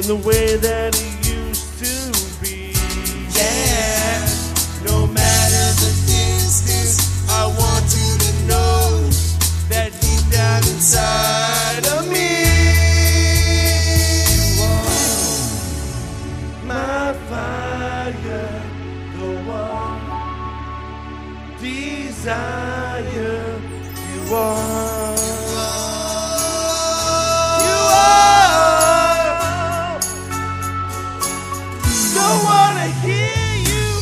the way that it used to be. Yeah, no matter the distance, I want you to know that deep down inside of me, you are My fire, the one desire, you are. Don't wanna hear you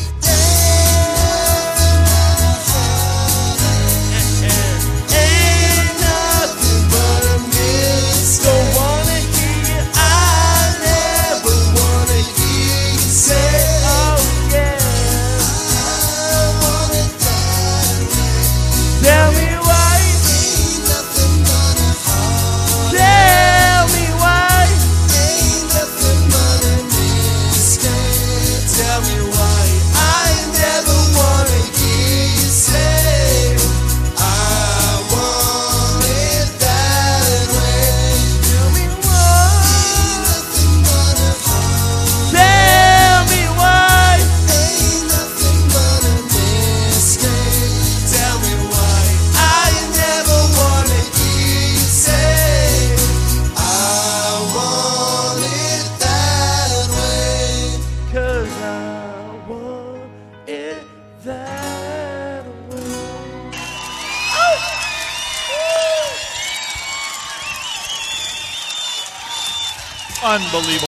ain't nothing but a mist. Don't wanna hear you. I never wanna hear you say, oh yeah. I want it that way. Tell me why. Ain't nothing but a heart. Tell me why. Ain't nothing but a mistake. Tell me why I never wanna hear you say I want it that way. Tell me Ain't why. nothing but a heart. Tell me why. Ain't nothing but a mistake. Tell me why I never wanna hear you say I want it that way. 'Cause I want it that way. Unbelievable.